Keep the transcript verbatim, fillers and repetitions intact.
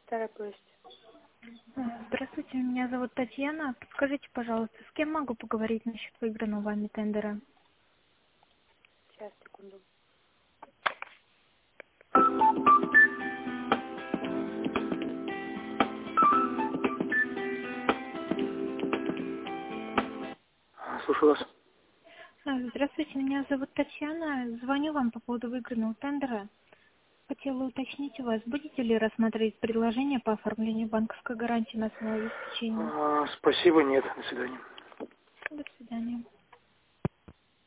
Старая площадь. Здравствуйте, меня зовут Татьяна. Подскажите, пожалуйста, с кем могу поговорить насчет выигранного вами тендера? Сейчас, секунду. Слушаю вас. А, Здравствуйте, меня зовут Татьяна. Звоню вам по поводу выигранного тендера. Хотела уточнить у вас, будете ли рассматривать предложение по оформлению банковской гарантии на самообеспечение? А, спасибо, нет. До свидания. До свидания.